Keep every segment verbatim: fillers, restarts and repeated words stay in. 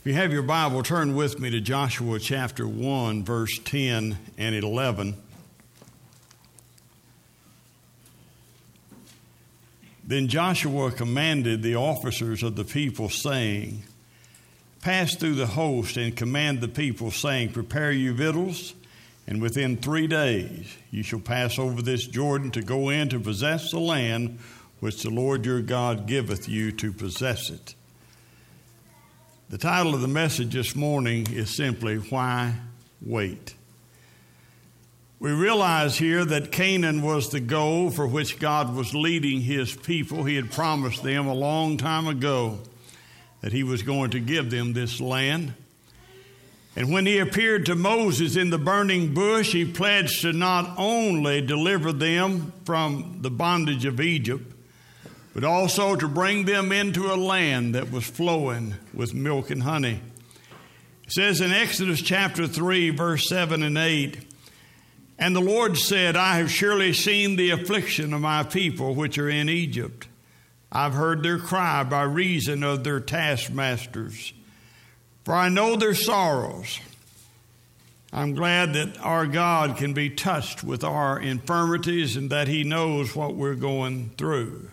If you have your Bible, turn with me to Joshua chapter one, verse ten and eleven. Then Joshua commanded the officers of the people, saying, Pass through the host and command the people, saying, Prepare you victuals, and within three days you shall pass over this Jordan to go in to possess the land which the Lord your God giveth you to possess it. The title of the message this morning is simply, Why Wait? We realize here that Canaan was the goal for which God was leading his people. He had promised them a long time ago that he was going to give them this land. And when he appeared to Moses in the burning bush, he pledged to not only deliver them from the bondage of Egypt, but also to bring them into a land that was flowing with milk and honey. It says in Exodus chapter three, verse seven and eight, And the Lord said, I have surely seen the affliction of my people which are in Egypt. I've heard their cry by reason of their taskmasters, for I know their sorrows. I'm glad that our God can be touched with our infirmities and that he knows what we're going through.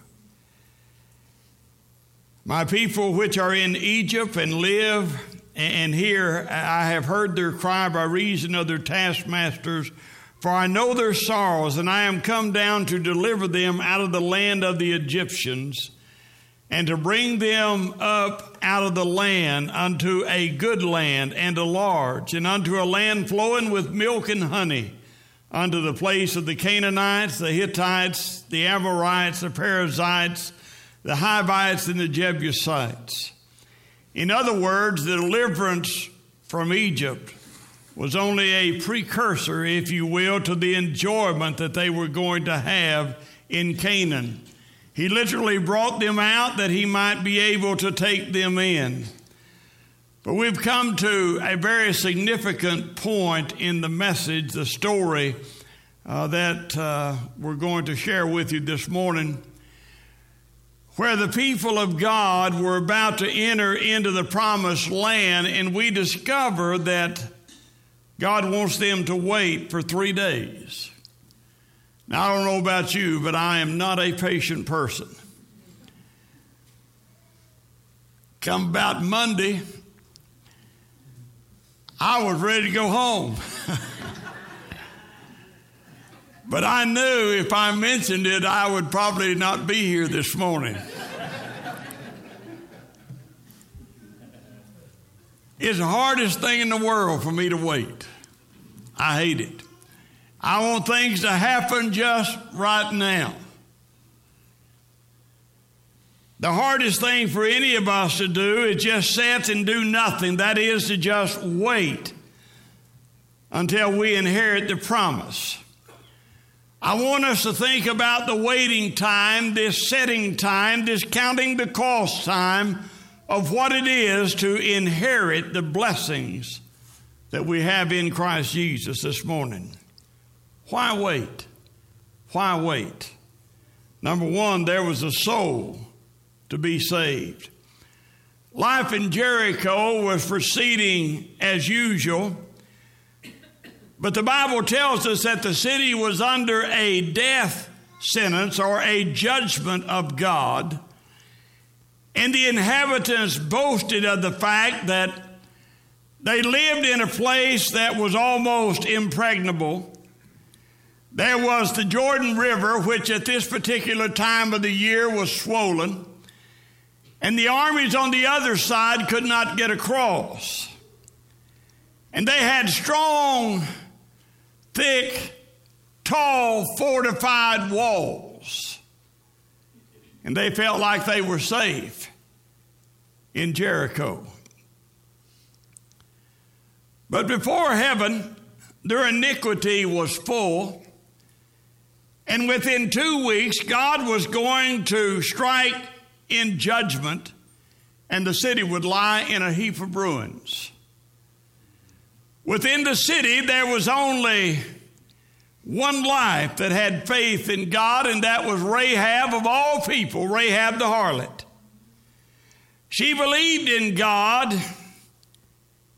My people which are in Egypt and live, and here I have heard their cry by reason of their taskmasters, for I know their sorrows, and I am come down to deliver them out of the land of the Egyptians, and to bring them up out of the land unto a good land and a large, and unto a land flowing with milk and honey, unto the place of the Canaanites, the Hittites, the Amorites, the Perizzites, the Hivites, and the Jebusites. In other words, the deliverance from Egypt was only a precursor, if you will, to the enjoyment that they were going to have in Canaan. He literally brought them out that he might be able to take them in. But we've come to a very significant point in the message, the story uh, that uh, we're going to share with you this morning, where the people of God were about to enter into the promised land, and we discover that God wants them to wait for three days. Now, I don't know about you, but I am not a patient person. Come about Monday, I was ready to go home. But I knew if I mentioned it, I would probably not be here this morning. It's the hardest thing in the world for me to wait. I hate it. I want things to happen just right now. The hardest thing for any of us to do is just sit and do nothing. That is to just wait until we inherit the promise. I want us to think about the waiting time, this setting time, this counting the cost time of what it is to inherit the blessings that we have in Christ Jesus this morning. Why wait? Why wait? Number one, there was a soul to be saved. Life in Jericho was proceeding as usual, but the Bible tells us that the city was under a death sentence or a judgment of God, and the inhabitants boasted of the fact that they lived in a place that was almost impregnable. There was the Jordan River, which at this particular time of the year was swollen, and the armies on the other side could not get across. And they had strong, thick, tall, fortified walls. And they felt like they were safe in Jericho. But before heaven, their iniquity was full. And within two weeks, God was going to strike in judgment, and the city would lie in a heap of ruins. Within the city, there was only one life that had faith in God, and that was Rahab of all people, Rahab the harlot. She believed in God,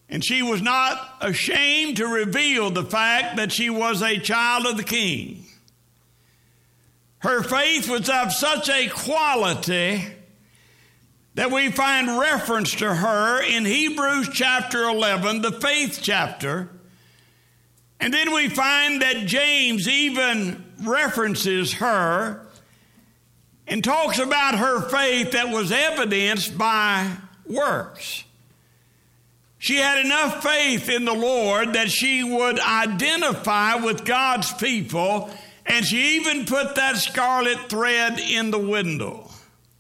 And she was not ashamed to reveal the fact that she was a child of the King. Her faith was of such a quality that we find reference to her in Hebrews chapter eleven, the faith chapter. And then we find that James even references her and talks about her faith that was evidenced by works. She had enough faith in the Lord that she would identify with God's people, and she even put that scarlet thread in the window.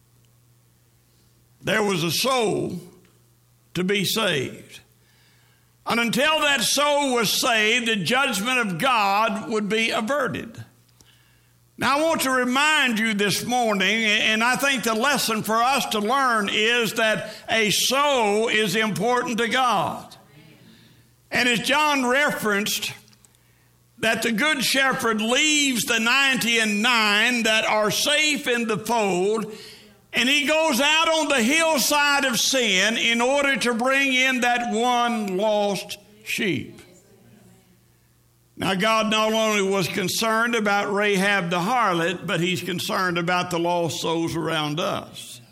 There was a soul to be saved. And until that soul was saved, the judgment of God would be averted. Now, I want to remind you this morning, and I think the lesson for us to learn is that a soul is important to God. And as John referenced, that the good shepherd leaves the ninety and nine that are safe in the fold, and he goes out on the hillside of sin in order to bring in that one lost sheep. Now, God not only was concerned about Rahab the harlot, but he's concerned about the lost souls around us.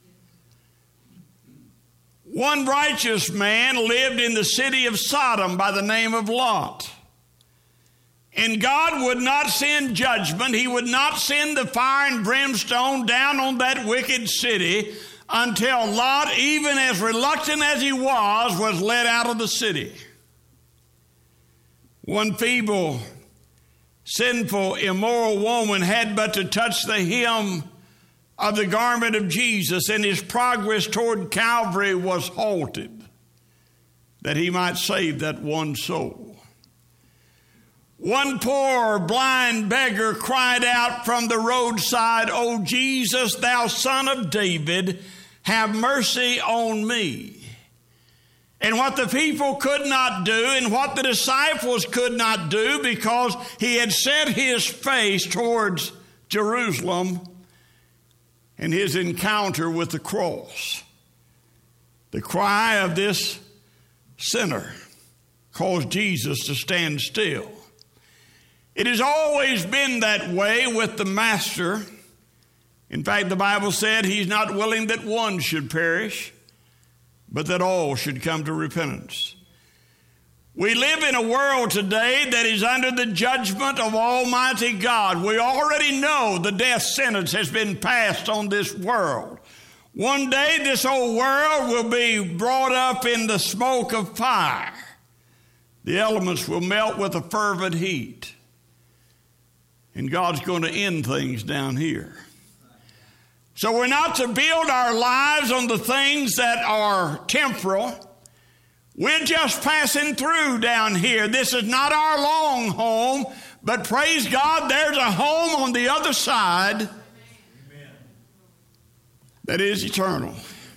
One righteous man lived in the city of Sodom by the name of Lot. And God would not send judgment. He would not send the fire and brimstone down on that wicked city until Lot, even as reluctant as he was, was led out of the city. One feeble, sinful, immoral woman had but to touch the hem of the garment of Jesus, and his progress toward Calvary was halted, that he might save that one soul. One poor blind beggar cried out from the roadside, "O Jesus, thou Son of David, have mercy on me." And what the people could not do and what the disciples could not do, because he had set his face towards Jerusalem and his encounter with the cross, the cry of this sinner caused Jesus to stand still. It has always been that way with the Master. In fact, the Bible said he's not willing that one should perish, but that all should come to repentance. We live in a world today that is under the judgment of Almighty God. We already know the death sentence has been passed on this world. One day this whole world will be brought up in the smoke of fire. The elements will melt with a fervent heat. And God's going to end things down here. So we're not to build our lives on the things that are temporal. We're just passing through down here. This is not our long home, but praise God, there's a home on the other side. Amen. That is eternal.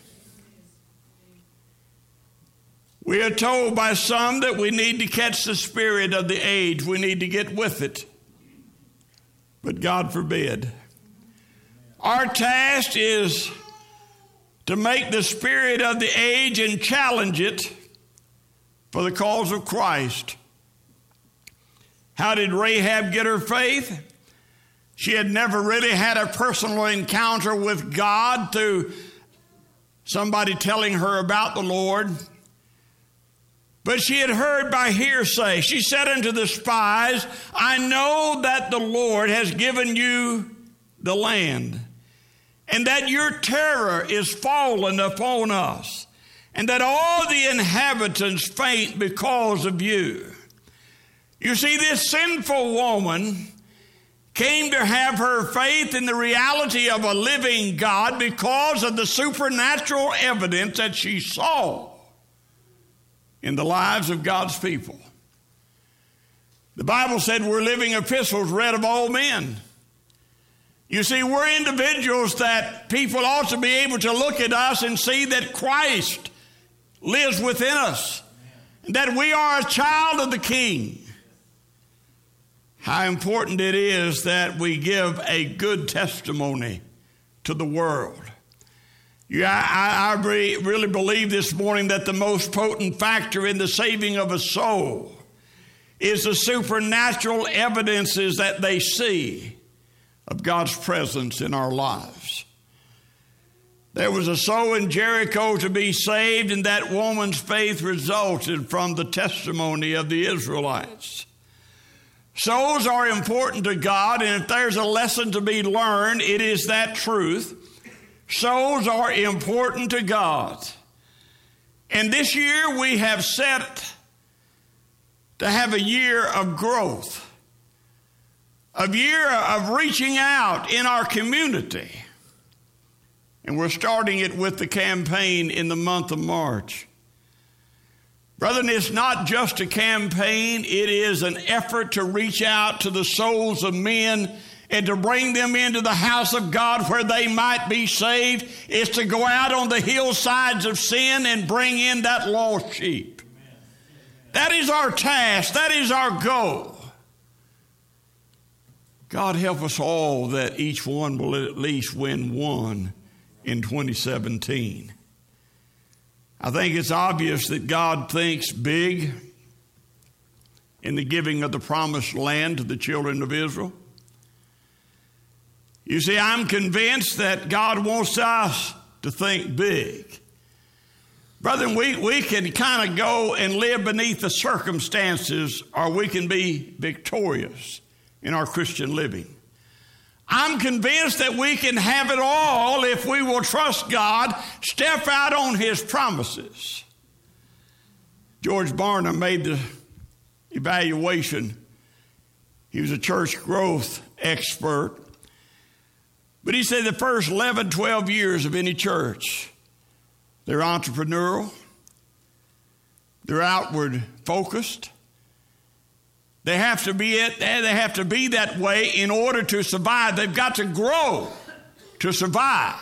We are told by some that we need to catch the spirit of the age. We need to get with it. But God forbid. Our task is to make the spirit of the age and challenge it for the cause of Christ. How did Rahab get her faith? She had never really had a personal encounter with God through somebody telling her about the Lord. But she had heard by hearsay. She said unto the spies, "I know that the Lord has given you the land, and that your terror is fallen upon us, and that all the inhabitants faint because of you." You see, this sinful woman came to have her faith in the reality of a living God because of the supernatural evidence that she saw in the lives of God's people. The Bible said we're living epistles read of all men. You see, we're individuals that people ought to be able to look at us and see that Christ lives within us, and that we are a child of the King. How important it is that we give a good testimony to the world. Yeah, I, I really believe this morning that the most potent factor in the saving of a soul is the supernatural evidences that they see of God's presence in our lives. There was a soul in Jericho to be saved, and that woman's faith resulted from the testimony of the Israelites. Souls are important to God, and if there's a lesson to be learned, it is that truth. Souls are important to God. And this year we have set to have a year of growth, a year of reaching out in our community. And we're starting it with the campaign in the month of March. Brethren, it's not just a campaign, it is an effort to reach out to the souls of men and to bring them into the house of God where they might be saved. It's to go out on the hillsides of sin and bring in that lost sheep. That is our task. That is our goal. God help us all that each one will at least win one in twenty seventeen. I think it's obvious that God thinks big in the giving of the promised land to the children of Israel. You see, I'm convinced that God wants us to think big. Brethren, we, we can kind of go and live beneath the circumstances, or we can be victorious in our Christian living. I'm convinced that we can have it all if we will trust God, step out on His promises. George Barna made the evaluation. He was a church growth expert. But he said the first eleven, twelve years of any church, they're entrepreneurial, they're outward focused. They have to be it. They have to be that way in order to survive. They've got to grow to survive.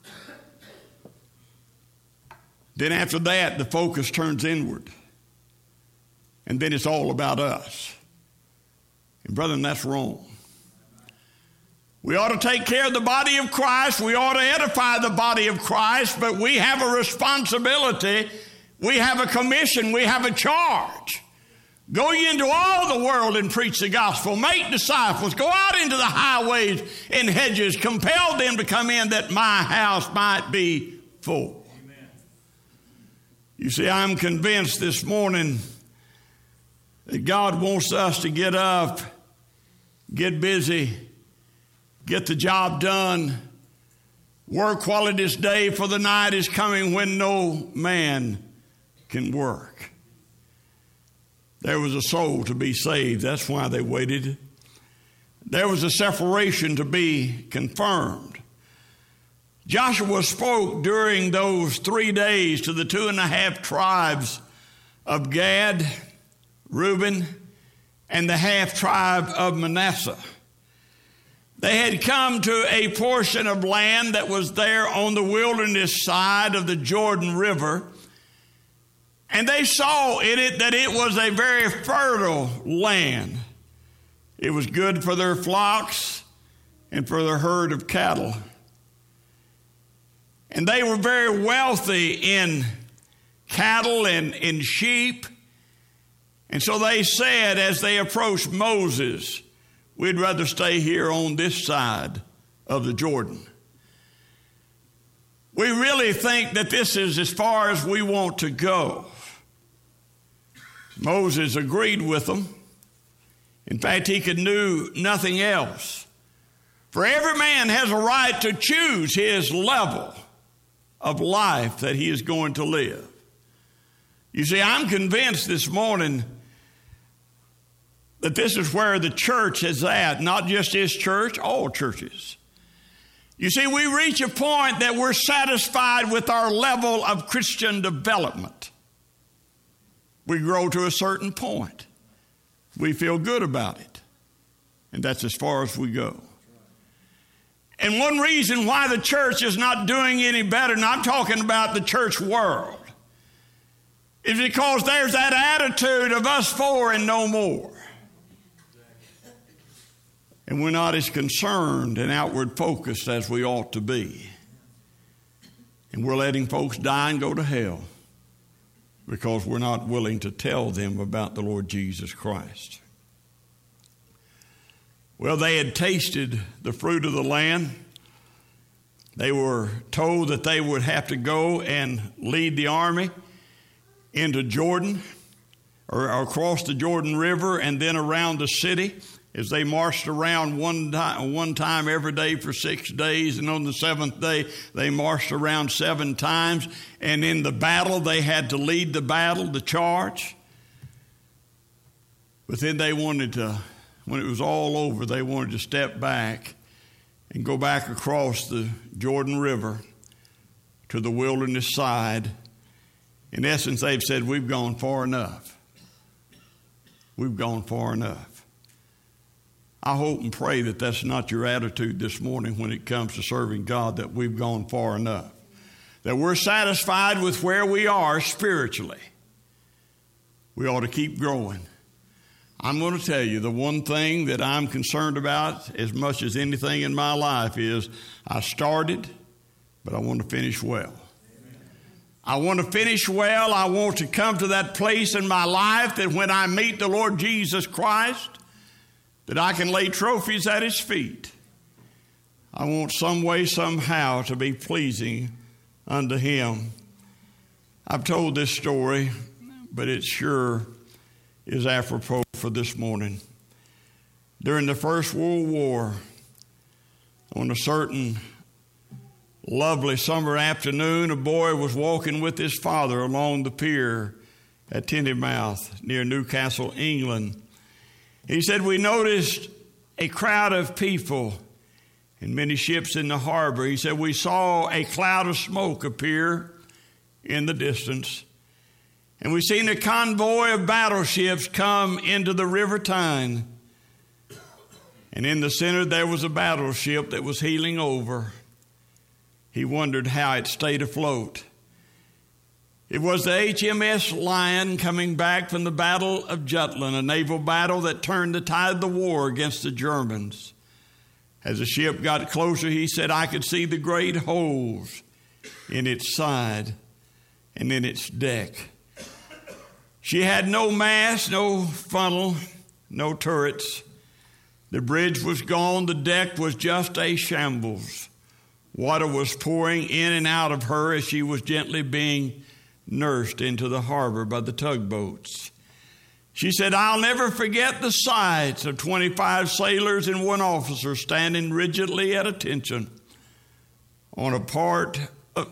Then after that, the focus turns inward. And then it's all about us. And brethren, that's wrong. We ought to take care of the body of Christ. We ought to edify the body of Christ. But we have a responsibility. We have a commission. We have a charge. Go ye into all the world and preach the gospel. Make disciples. Go out into the highways and hedges. Compel them to come in that my house might be full. Amen. You see, I'm convinced this morning that God wants us to get up, get busy, get the job done, work while it is day, for the night is coming when no man can work. There was a soul to be saved. That's why they waited. There was a separation to be confirmed. Joshua spoke during those three days to the two and a half tribes of Gad, Reuben, and the half tribe of Manasseh. They had come to a portion of land that was there on the wilderness side of the Jordan River. And they saw in it that it was a very fertile land. It was good for their flocks and for their herd of cattle. And they were very wealthy in cattle and in sheep. And so they said, as they approached Moses, we'd rather stay here on this side of the Jordan. We really think that this is as far as we want to go. Moses agreed with them. In fact, he could do nothing else. For every man has a right to choose his level of life that he is going to live. You see, I'm convinced this morning that this is where the church is at, not just his church, all churches. You see, we reach a point that we're satisfied with our level of Christian development. We grow to a certain point. We feel good about it. And that's as far as we go. And one reason why the church is not doing any better, and I'm talking about the church world, is because there's that attitude of us four and no more. And we're not as concerned and outward focused as we ought to be. And we're letting folks die and go to hell because we're not willing to tell them about the Lord Jesus Christ. Well, they had tasted the fruit of the land. They were told that they would have to go and lead the army into Jordan, or, or across the Jordan River, and then around the city as they marched around one time, one time every day for six days. And on the seventh day, they marched around seven times. And in the battle, they had to lead the battle, the charge. But then they wanted to, when it was all over, they wanted to step back and go back across the Jordan River to the wilderness side. In essence, they've said, we've gone far enough. We've gone far enough. I hope and pray that that's not your attitude this morning when it comes to serving God, that we've gone far enough, that we're satisfied with where we are spiritually. We ought to keep growing. I'm going to tell you, the one thing that I'm concerned about as much as anything in my life is I started, but I want to finish well. I want to finish well. I want to come to that place in my life that when I meet the Lord Jesus Christ, that I can lay trophies at his feet. I want some way, somehow, to be pleasing unto him. I've told this story, but it sure is apropos for this morning. During the First World War, on a certain lovely summer afternoon, a boy was walking with his father along the pier at Teignmouth near Newcastle, England. He said, we noticed a crowd of people and many ships in the harbor. He said, we saw a cloud of smoke appear in the distance. And we seen a convoy of battleships come into the River Tyne. And in the center there was a battleship that was heeling over. He wondered how it stayed afloat. It was the H M S Lion coming back from the Battle of Jutland, a naval battle that turned the tide of the war against the Germans. As the ship got closer, he said, I could see the great holes in its side and in its deck. She had no mast, no funnel, no turrets. The bridge was gone. The deck was just a shambles. Water was pouring in and out of her as she was gently being nursed into the harbor by the tugboats. She said, I'll never forget the sights of twenty-five sailors and one officer standing rigidly at attention on a part of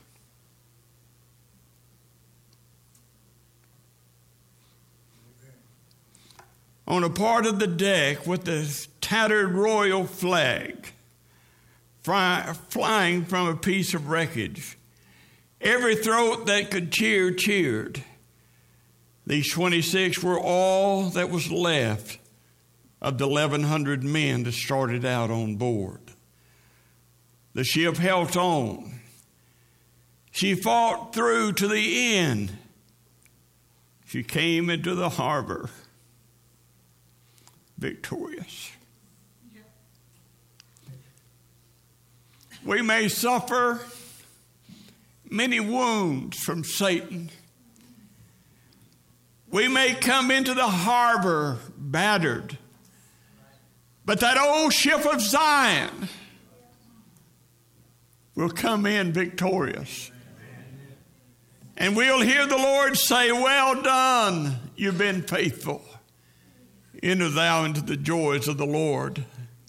on a part of the deck with the tattered royal flag fly, flying from a piece of wreckage. Every throat that could cheer, cheered. These twenty-six were all that was left of the eleven hundred men that started out on board. The ship held on. She fought through to the end. She came into the harbor victorious. We may suffer many wounds from Satan. We may come into the harbor battered, but that old ship of Zion will come in victorious. And we'll hear the Lord say, well done, you've been faithful. Enter thou into the joys of the Lord.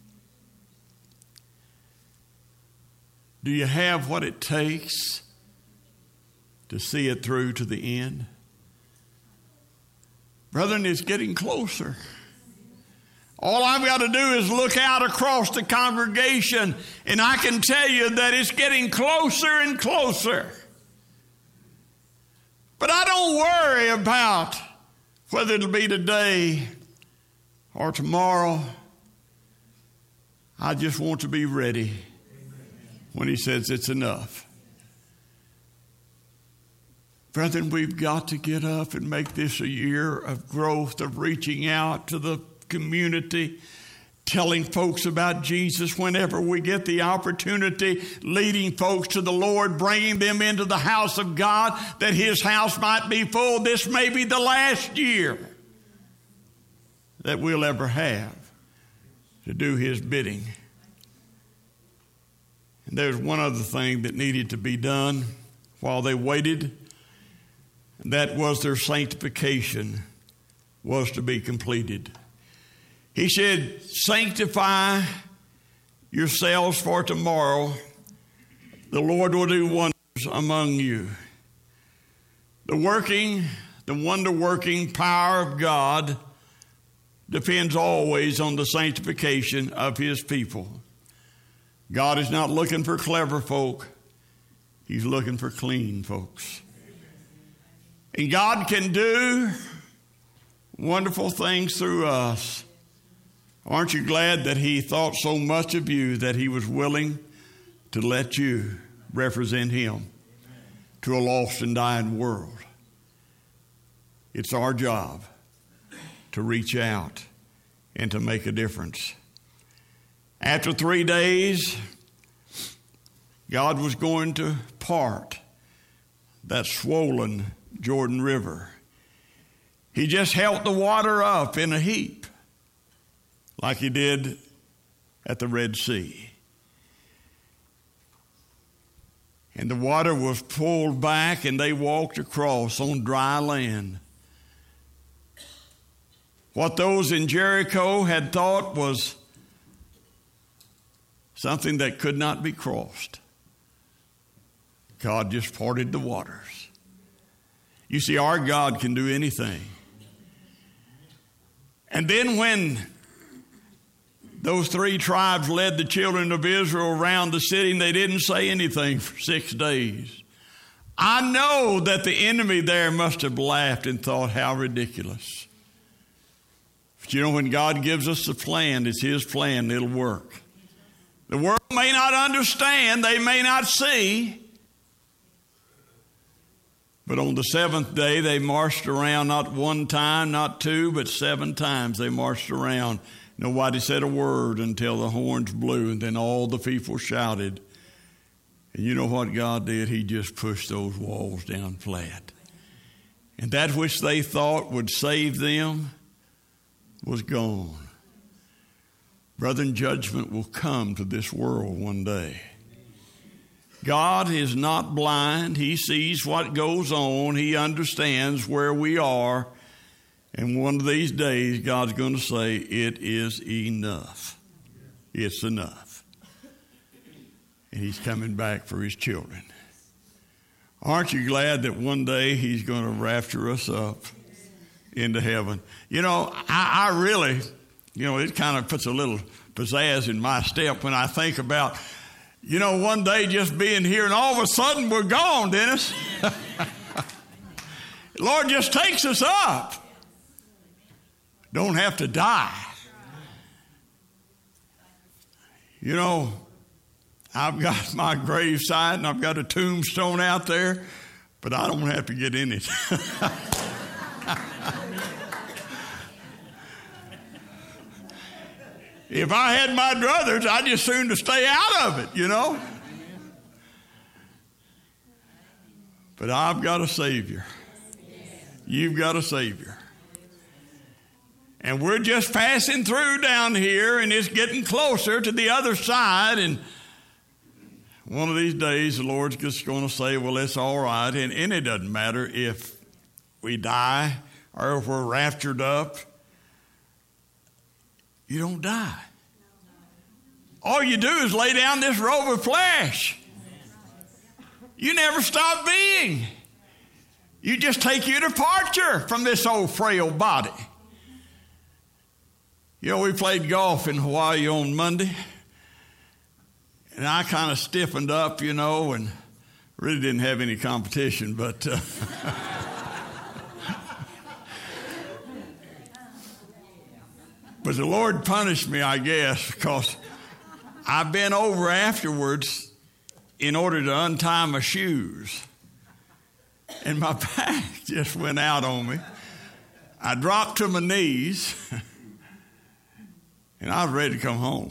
Do you have what it takes to see it through to the end? Brethren, it's getting closer. All I've got to do is look out across the congregation, and I can tell you that it's getting closer and closer. But I don't worry about whether it'll be today or tomorrow. I just want to be ready when he says it's enough. Brethren, we've got to get up and make this a year of growth, of reaching out to the community, telling folks about Jesus whenever we get the opportunity, leading folks to the Lord, bringing them into the house of God, that his house might be full. This may be the last year that we'll ever have to do his bidding. And there's one other thing that needed to be done while they waited, and that was their sanctification was to be completed. He said, sanctify yourselves, for tomorrow the Lord will do wonders among you. The working, the wonder-working power of God depends always on the sanctification of his people. God is not looking for clever folk. He's looking for clean folks. And God can do wonderful things through us. Aren't you glad that he thought so much of you that he was willing to let you represent him to a lost and dying world? It's our job to reach out and to make a difference. After three days, God was going to part that swollen Jordan River. He just held the water up in a heap, like he did at the Red Sea. And the water was pulled back, and they walked across on dry land. What those in Jericho had thought was something that could not be crossed, God just parted the waters. You see, our God can do anything. And then when those three tribes led the children of Israel around the city, and they didn't say anything for six days. I know that the enemy there must have laughed and thought, how ridiculous. But you know, when God gives us the plan, it's his plan, it'll work. The world may not understand, they may not see, but on the seventh day, they marched around not one time, not two, but seven times they marched around. Nobody said a word until the horns blew, and then all the people shouted. And you know what God did? He just pushed those walls down flat. And that which they thought would save them was gone. Brethren, judgment will come to this world one day. God is not blind. He sees what goes on. He understands where we are. And one of these days, God's going to say, it is enough. It's enough. And he's coming back for his children. Aren't you glad that one day he's going to rapture us up into heaven? You know, I, I really, you know, it kind of puts a little pizzazz in my step when I think about, you know, one day just being here and all of a sudden we're gone, Dennis. The Lord just takes us up. Don't have to die. You know, I've got my gravesite and I've got a tombstone out there, but I don't have to get in it. If I had my druthers, I'd just soon to stay out of it, you know. But I've got a Savior. You've got a Savior. And we're just passing through down here, and it's getting closer to the other side. And one of these days, the Lord's just going to say, well, it's all right. And, and it doesn't matter if we die or if we're raptured up. You don't die. All you do is lay down this robe of flesh. You never stop being. You just take your departure from this old frail body. You know, we played golf in Hawaii on Monday, and I kind of stiffened up, you know, and really didn't have any competition, but uh, but the Lord punished me, I guess, because I bent over afterwards in order to untie my shoes, and my back just went out on me. I dropped to my knees. And I was ready to come home.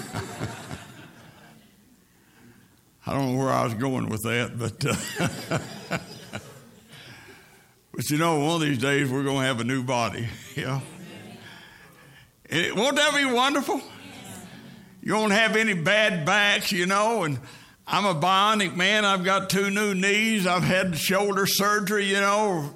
I don't know where I was going with that, but uh, but you know, one of these days we're going to have a new body. You know? And won't that be wonderful? You won't have any bad backs, you know, and I'm a bionic man. I've got two new knees. I've had shoulder surgery, you know.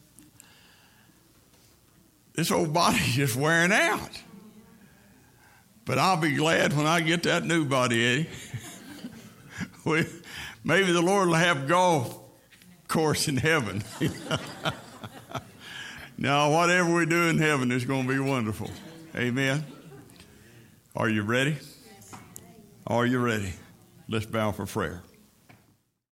This old body's just wearing out. But I'll be glad when I get that new body, Eddie. we, maybe the Lord will have golf course in heaven. Now, whatever we do in heaven is going to be wonderful. Amen. Are you ready? Are you ready? Let's bow for prayer.